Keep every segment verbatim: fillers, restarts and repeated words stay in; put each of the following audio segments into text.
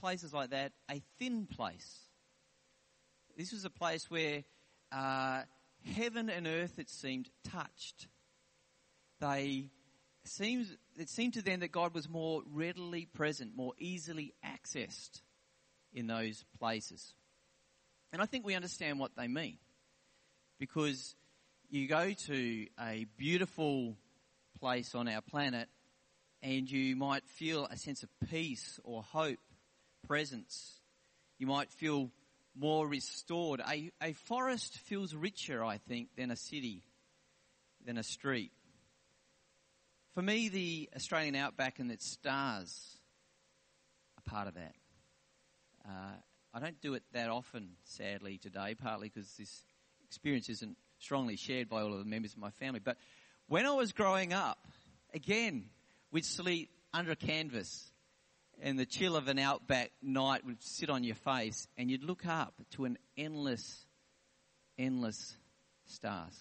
places like that a thin place. This was a place where uh, heaven and earth, it seemed, touched. They seemed, it seemed to them that God was more readily present, more easily accessed in those places. And I think we understand what they mean, because you go to a beautiful place on our planet and you might feel a sense of peace or hope, presence. You might feel more restored. A, a forest feels richer, I think, than a city, than a street. For me, the Australian outback and its stars are part of that. Uh, I don't do it that often, sadly, today, partly because this experience isn't strongly shared by all of the members of my family. But when I was growing up, again, we'd sleep under a canvas and the chill of an outback night would sit on your face and you'd look up to an endless, endless stars.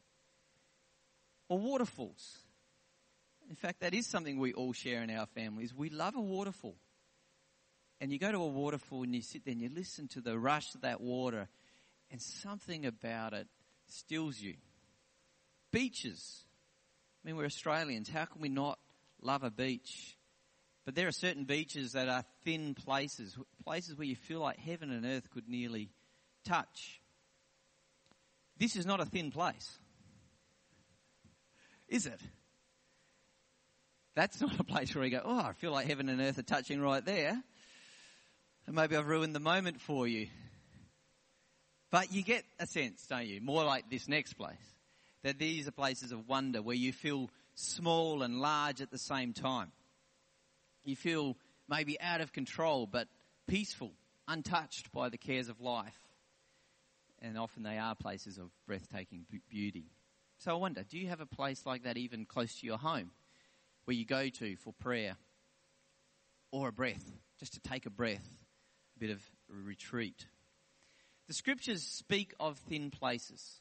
Or waterfalls. In fact, that is something we all share in our families. We love a waterfall. And you go to a waterfall and you sit there and you listen to the rush of that water and something about it stills you. Beaches. I mean, we're Australians. How can we not love a beach? But there are certain beaches that are thin places, places where you feel like heaven and earth could nearly touch. This is not a thin place, is it? That's not a place where you go, oh, I feel like heaven and earth are touching right there. And maybe I've ruined the moment for you. But you get a sense, don't you, more like this next place, that these are places of wonder where you feel small and large at the same time. You feel maybe out of control, but peaceful, untouched by the cares of life. And often they are places of breathtaking beauty. So I wonder, do you have a place like that even close to your home, where you go to for prayer or a breath, just to take a breath, a bit of a retreat? The scriptures speak of thin places.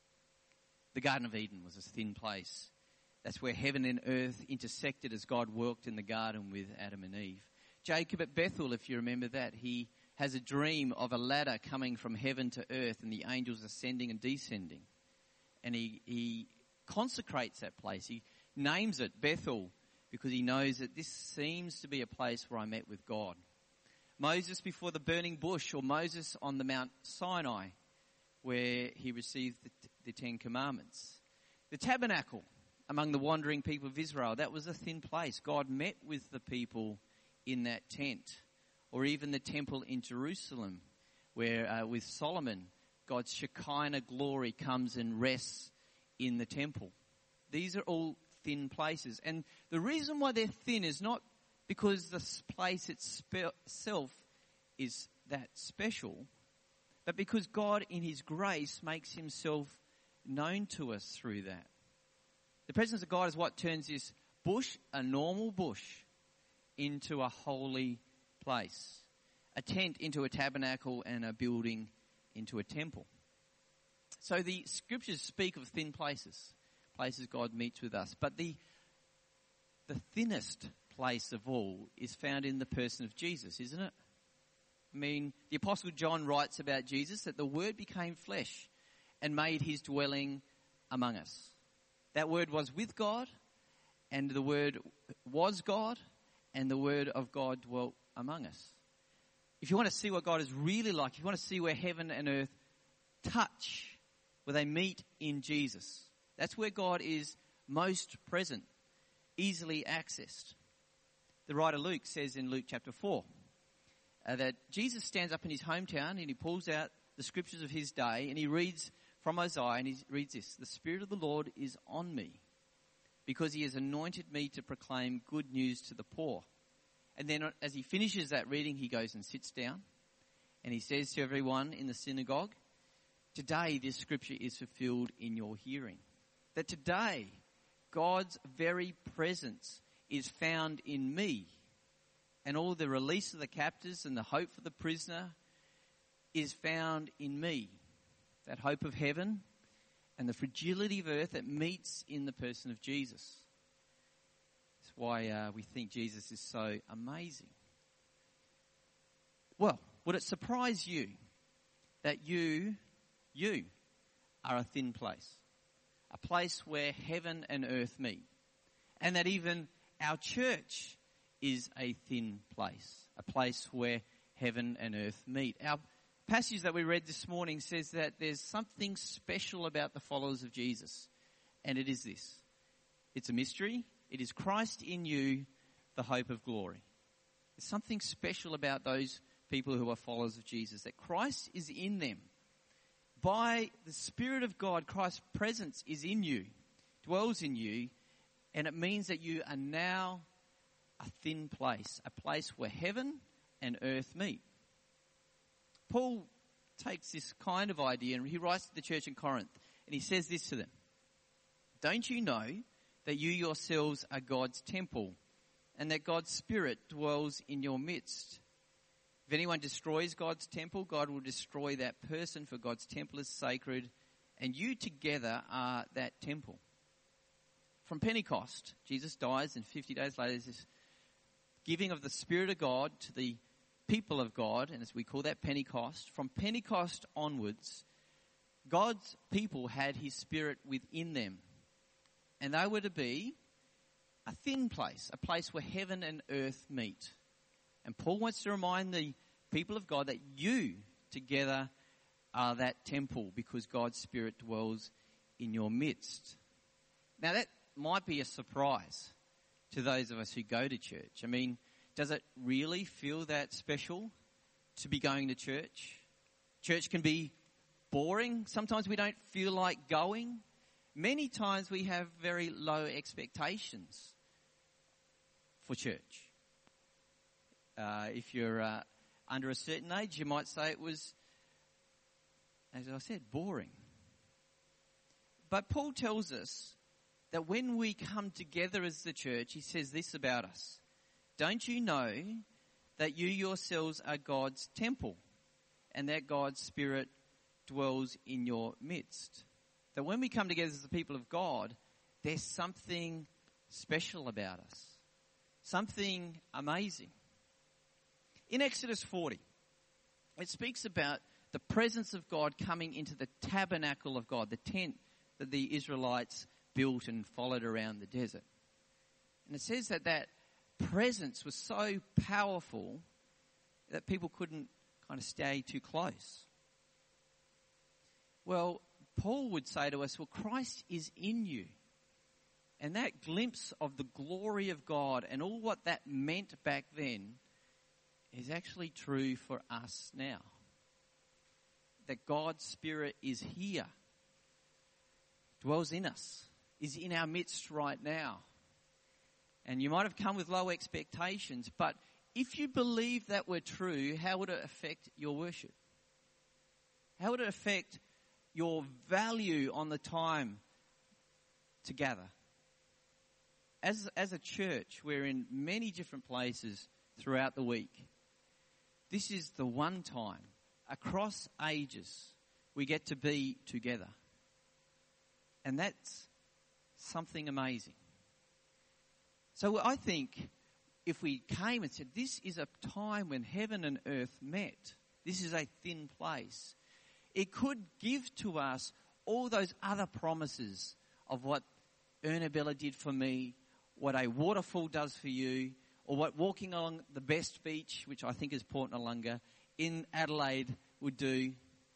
The Garden of Eden was a thin place. That's where heaven and earth intersected as God worked in the garden with Adam and Eve. Jacob at Bethel, if you remember that, he has a dream of a ladder coming from heaven to earth and the angels ascending and descending. And he, he consecrates that place. He names it Bethel because he knows that this seems to be a place where I met with God. Moses before the burning bush, or Moses on the Mount Sinai where he received the, the Ten Commandments. The tabernacle among the wandering people of Israel, that was a thin place. God met with the people in that tent. Or even the temple in Jerusalem where uh, with Solomon, God's Shekinah glory comes and rests in the temple. These are all thin places. And the reason why they're thin is not because the place itself is that special, but because God in his grace makes himself known to us through that. The presence of God is what turns this bush, a normal bush, into a holy place. A tent into a tabernacle and a building into a temple. So the scriptures speak of thin places, places God meets with us. But the the thinnest place of all is found in the person of Jesus, isn't it? I mean, the Apostle John writes about Jesus that the Word became flesh and made his dwelling among us. That Word was with God, and the Word was God, and the Word of God dwelt among us. If you want to see what God is really like, if you want to see where heaven and earth touch, where they meet in Jesus, that's where God is most present, easily accessed. The writer Luke says in Luke chapter four uh, that Jesus stands up in his hometown and he pulls out the scriptures of his day and he reads from Isaiah and he reads this: "The Spirit of the Lord is on me because he has anointed me to proclaim good news to the poor." And then as he finishes that reading, he goes and sits down and he says to everyone in the synagogue, "Today this scripture is fulfilled in your hearing." That today God's very presence is found in me, and all the release of the captives and the hope for the prisoner is found in me. That hope of heaven and the fragility of earth that meets in the person of Jesus. That's why uh, we think Jesus is so amazing. Well, would it surprise you that you, you are a thin place? A place where heaven and earth meet. And that even our church is a thin place. A place where heaven and earth meet. Our passage that we read this morning says that there's something special about the followers of Jesus. And it is this. It's a mystery. It is Christ in you, the hope of glory. There's something special about those people who are followers of Jesus. That Christ is in them. By the Spirit of God, Christ's presence is in you, dwells in you, and it means that you are now a thin place, a place where heaven and earth meet. Paul takes this kind of idea and he writes to the church in Corinth and he says this to them. Don't you know that you yourselves are God's temple and that God's Spirit dwells in your midst? If anyone destroys God's temple, God will destroy that person, for God's temple is sacred, and you together are that temple. From Pentecost, Jesus dies, and fifty days later there's this giving of the Spirit of God to the people of God, and as we call that Pentecost. From Pentecost onwards, God's people had His Spirit within them, and they were to be a thin place, a place where heaven and earth meet. And Paul wants to remind the people of God that you together are that temple because God's Spirit dwells in your midst. Now that might be a surprise to those of us who go to church. I mean, does it really feel that special to be going to church? Church can be boring. Sometimes we don't feel like going. Many times we have very low expectations for church. Uh, if you're uh, under a certain age, you might say it was, as I said, boring. But Paul tells us that when we come together as the church, he says this about us. Don't you know that you yourselves are God's temple and that God's Spirit dwells in your midst? That when we come together as the people of God, there's something special about us. Something amazing. In Exodus forty, it speaks about the presence of God coming into the tabernacle of God, the tent that the Israelites built and followed around the desert. And it says that that presence was so powerful that people couldn't kind of stay too close. Well, Paul would say to us, well, Christ is in you. And that glimpse of the glory of God and all what that meant back then is actually true for us now. That God's Spirit is here, dwells in us, is in our midst right now. And you might have come with low expectations, but if you believe that were true, how would it affect your worship? How would it affect your value on the time to gather? As, as a church, we're in many different places throughout the week. This is the one time across ages we get to be together. And that's something amazing. So I think if we came and said, this is a time when heaven and earth met, this is a thin place, it could give to us all those other promises of what Ernabella did for me, what a waterfall does for you, or what walking along the best beach, which I think is Port Noarlunga, in Adelaide would do.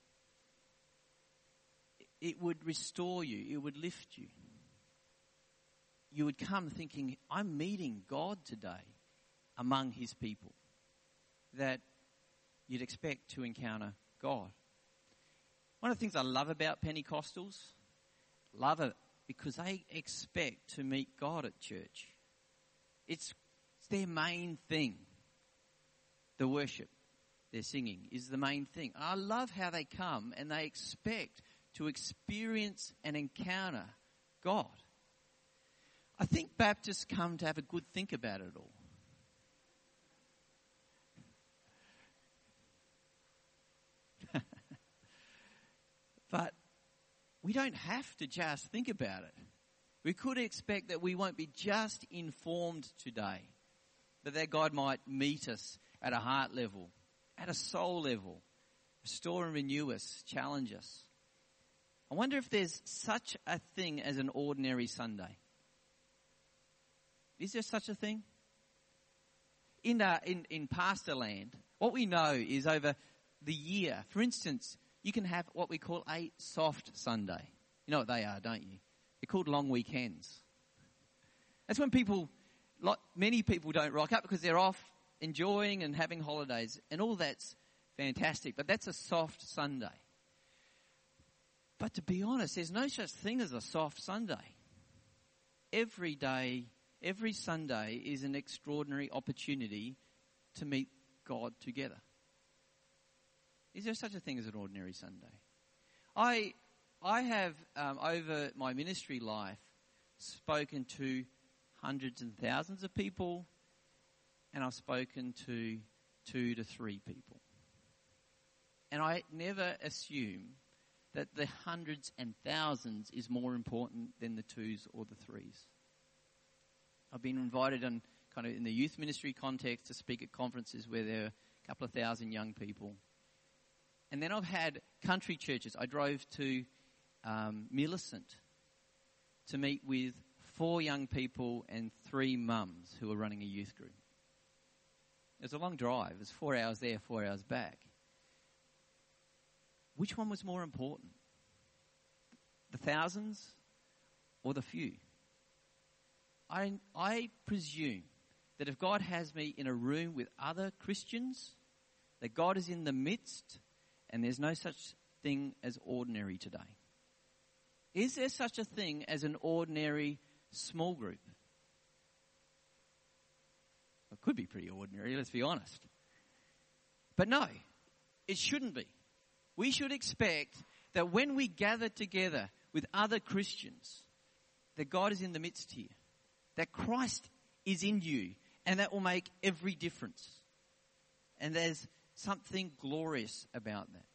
It would restore you. It would lift you. You would come thinking, I'm meeting God today among His people. That you'd expect to encounter God. One of the things I love about Pentecostals, love it because they expect to meet God at church. It's their main thing. The worship, their singing is the main thing. I love how they come and they expect to experience and encounter God. I think Baptists come to have a good think about it all. But we don't have to just think about it. We could expect that we won't be just informed today, but that God might meet us at a heart level at a soul level. Restore and renew us, challenge us. I wonder if there's such a thing as an ordinary Sunday. Is there such a thing? In, uh, in, in pastor land, what we know is over the year, for instance, you can have what we call a soft Sunday. You know what they are, don't you? They're called long weekends. That's when people, like many people don't rock up because they're off enjoying and having holidays, and all that's fantastic, but that's a soft Sunday. But to be honest, there's no such thing as a soft Sunday. Every day, every Sunday is an extraordinary opportunity to meet God together. Is there such a thing as an ordinary Sunday? I I have, um, over my ministry life, spoken to hundreds and thousands of people, and I've spoken to two to three people. And I never assume that the hundreds and thousands is more important than the twos or the threes. I've been invited on kind of in the youth ministry context to speak at conferences where there are a couple of thousand young people. And then I've had country churches. I drove to um, Millicent to meet with four young people and three mums who were running a youth group. It was a long drive. It was four hours there, four hours back. Which one was more important? The thousands or the few? I, I presume that if God has me in a room with other Christians, that God is in the midst, and there's no such thing as ordinary today. Is there such a thing as an ordinary small group? It could be pretty ordinary, let's be honest. But no, it shouldn't be. We should expect that when we gather together with other Christians, that God is in the midst here, that Christ is in you, and that will make every difference. And there's something glorious about that.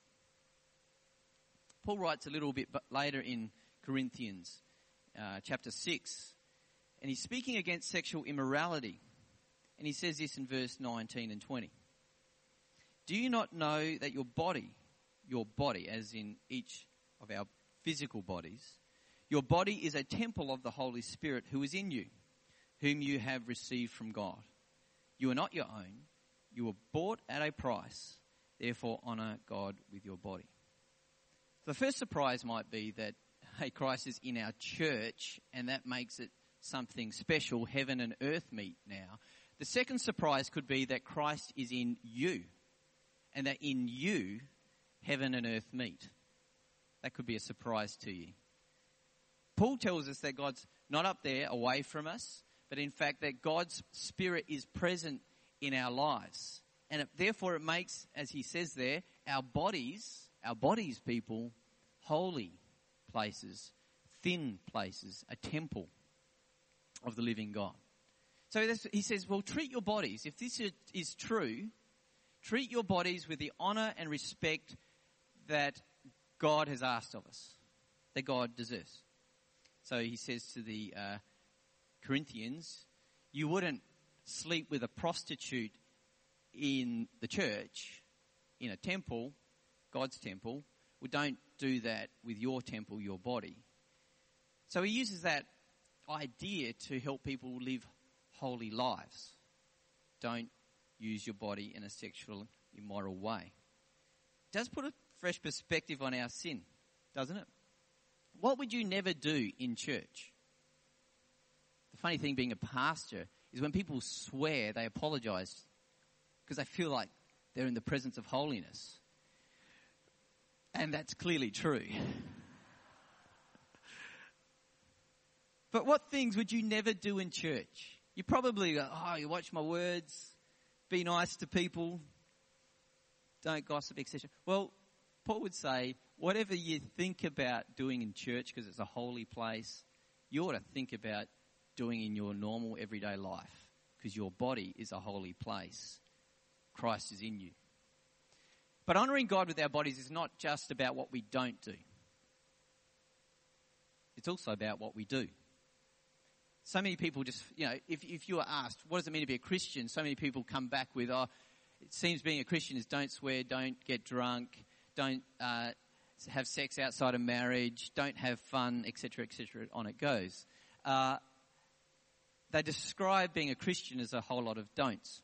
Paul writes a little bit later in Corinthians uh, chapter six, and he's speaking against sexual immorality. And he says this in verse nineteen and twenty. Do you not know that your body, your body, as in each of our physical bodies, your body is a temple of the Holy Spirit who is in you, whom you have received from God. You are not your own. You were bought at a price. Therefore, honour God with your body. The first surprise might be that, hey, Christ is in our church, and that makes it something special. Heaven and earth meet now. The second surprise could be that Christ is in you, and that in you, heaven and earth meet. That could be a surprise to you. Paul tells us that God's not up there away from us, but in fact that God's Spirit is present in our lives. And it, therefore it makes, as he says there, our bodies, our bodies, people, holy places, thin places, a temple of the living God. So that's, he says, well, treat your bodies, if this is true, treat your bodies with the honour and respect that God has asked of us, that God deserves. So he says to the uh, Corinthians, you wouldn't sleep with a prostitute in the church, in a temple, God's temple. We don't do that with your temple, your body. So he uses that idea to help people live holy lives. Don't use your body in a sexual, immoral way. It does put a fresh perspective on our sin, doesn't it? What would you never do in church? The funny thing being a pastor is when people swear, they apologise because they feel like they're in the presence of holiness. And that's clearly true. But what things would you never do in church? You probably go, oh, you watch my words, be nice to people, don't gossip, et cetera. Well, Paul would say, whatever you think about doing in church because it's a holy place, you ought to think about doing in your normal everyday life because your body is a holy place. Christ is in you. But honouring God with our bodies is not just about what we don't do. It's also about what we do. So many people just, you know, if, if you are asked, what does it mean to be a Christian? So many people come back with, oh, it seems being a Christian is don't swear, don't get drunk, don't uh, have sex outside of marriage, don't have fun, et cetera, et cetera. On it goes. Uh, they describe being a Christian as a whole lot of don'ts.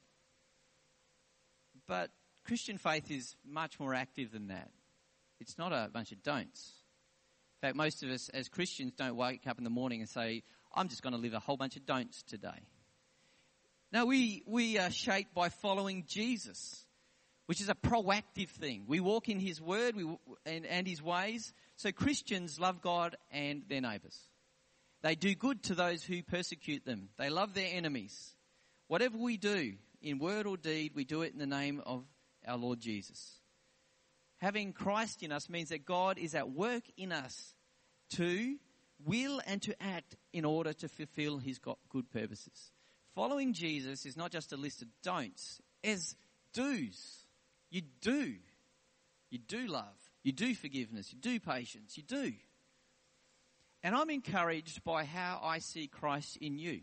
But Christian faith is much more active than that. It's not a bunch of don'ts. In fact, most of us as Christians don't wake up in the morning and say, I'm just going to live a whole bunch of don'ts today. No, we, we are shaped by following Jesus, which is a proactive thing. We walk in his word we, and, and his ways. So Christians love God and their neighbours. They do good to those who persecute them. They love their enemies. Whatever we do, in word or deed, we do it in the name of our Lord Jesus. Having Christ in us means that God is at work in us to will and to act in order to fulfill his good purposes. Following Jesus is not just a list of don'ts, as do's. You do. You do love. You do forgiveness. You do patience. You do. And I'm encouraged by how I see Christ in you.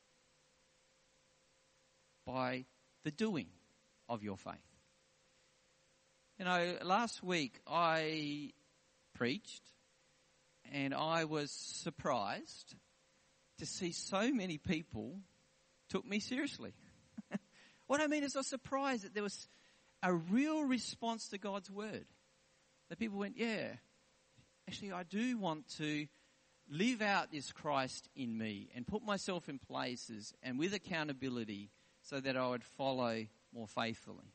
By the doing of your faith. You know, last week I preached and I was surprised to see so many people took me seriously. What I mean is I was surprised that there was a real response to God's word. That people went, yeah, actually I do want to live out this Christ in me and put myself in places and with accountability so that I would follow more faithfully.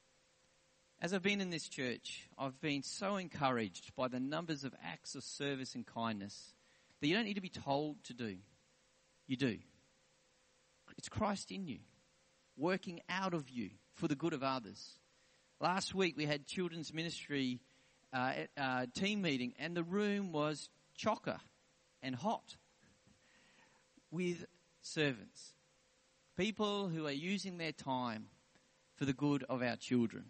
As I've been in this church, I've been so encouraged by the numbers of acts of service and kindness that you don't need to be told to do. You do. It's Christ in you, working out of you for the good of others. Last week we had children's ministry uh, uh, team meeting and the room was chocker and hot with servants. People who are using their time for the good of our children.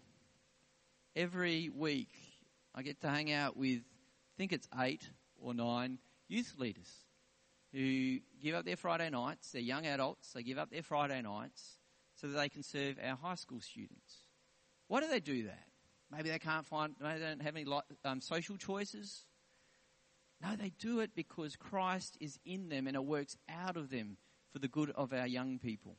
Every week I get to hang out with, I think it's eight or nine youth leaders who give up their Friday nights. They're young adults. They give up their Friday nights so that they can serve our high school students. Why do they do that? Maybe they can't find, maybe they don't have any um, social choices. No, they do it because Christ is in them and it works out of them for the good of our young people.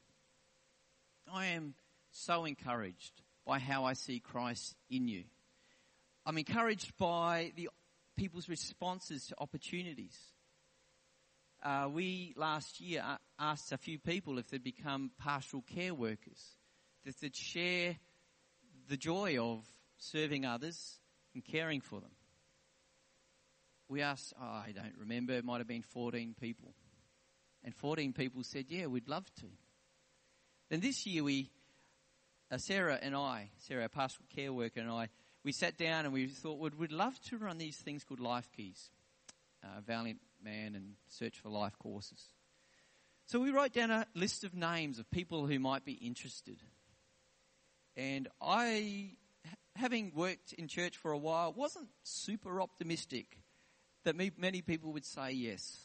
I am so encouraged by how I see Christ in you. I'm encouraged by the people's responses to opportunities. Uh, we last year asked a few people if they'd become pastoral care workers, that they'd share the joy of serving others and caring for them. We asked, oh, I don't remember, it might have been fourteen people. And fourteen people said, yeah, we'd love to. Then this year we, uh, Sarah and I, Sarah, our pastoral care worker and I, we sat down and we thought we'd, we'd love to run these things called Life Keys, uh, Valiant Man and Search for Life courses. So we wrote down a list of names of people who might be interested. And I, having worked in church for a while, wasn't super optimistic that me, many people would say yes.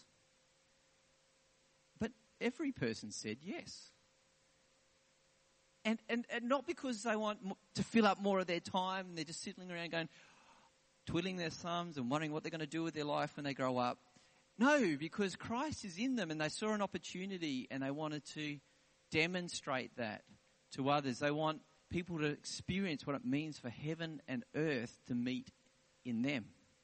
But every person said yes. And, and and not because they want to fill up more of their time and they're just sitting around going, twiddling their thumbs and wondering what they're going to do with their life when they grow up. No, because Christ is in them and they saw an opportunity and they wanted to demonstrate that to others. They want people to experience what it means for heaven and earth to meet in them.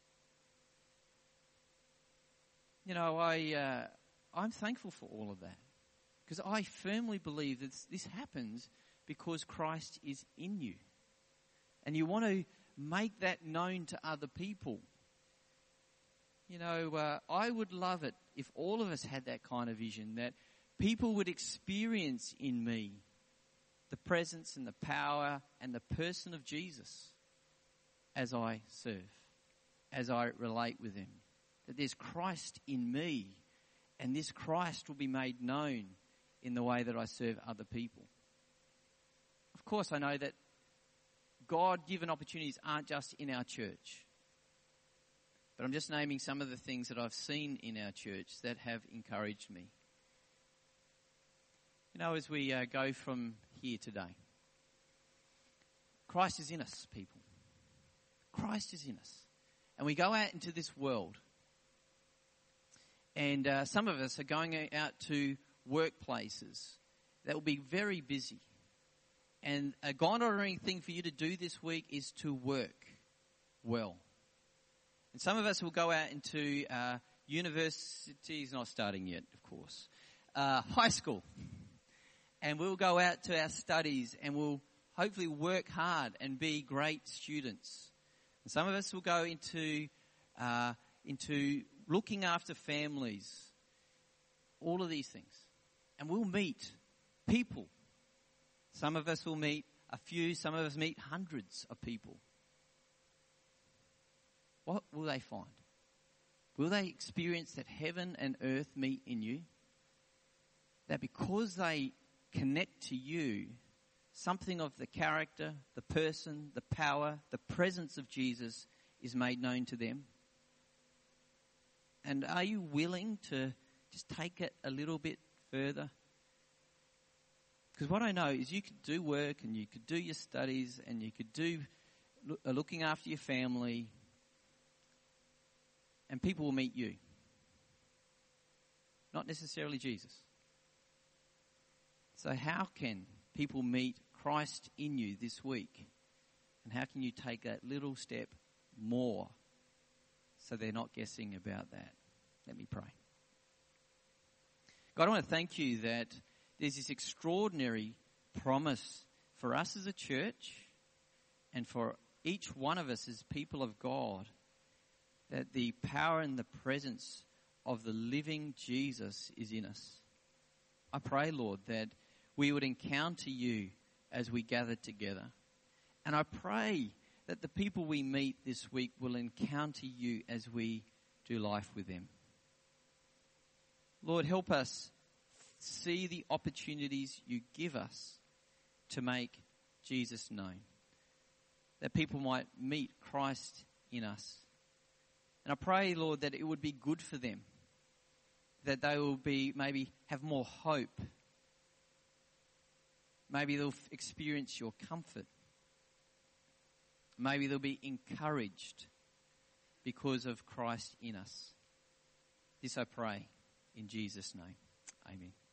You know, I, uh, I'm thankful for all of that because I firmly believe that this happens because Christ is in you. And you want to make that known to other people. You know, uh, I would love it if all of us had that kind of vision, that people would experience in me the presence and the power and the person of Jesus as I serve, as I relate with him. That there's Christ in me and this Christ will be made known in the way that I serve other people. Of course, I know that God-given opportunities aren't just in our church. But I'm just naming some of the things that I've seen in our church that have encouraged me. You know, as we uh, go from here today, Christ is in us, people. Christ is in us. And we go out into this world. And uh, some of us are going out to workplaces that will be very busy. And a God-honoring thing for you to do this week is to work well. And some of us will go out into uh, universities, not starting yet, of course, uh, high school. And we'll go out to our studies and we'll hopefully work hard and be great students. And some of us will go into uh, into looking after families, all of these things. And we'll meet people. Some of us will meet a few, some of us meet hundreds of people. What will they find? Will they experience that heaven and earth meet in you? That because they connect to you, something of the character, the person, the power, the presence of Jesus is made known to them? And are you willing to just take it a little bit further? Because what I know is you could do work and you could do your studies and you could do looking after your family, and people will meet you. Not necessarily Jesus. So how can people meet Christ in you this week? And how can you take that little step more so they're not guessing about that? Let me pray. God, I want to thank you that there's this extraordinary promise for us as a church and for each one of us as people of God, that the power and the presence of the living Jesus is in us. I pray, Lord, that we would encounter you as we gather together. And I pray that the people we meet this week will encounter you as we do life with them. Lord, help us see the opportunities you give us to make Jesus known, that people might meet Christ in us. And I pray, Lord, that it would be good for them, that they will be maybe have more hope. Maybe they'll experience your comfort. Maybe they'll be encouraged because of Christ in us. This I pray in Jesus' name. Amen.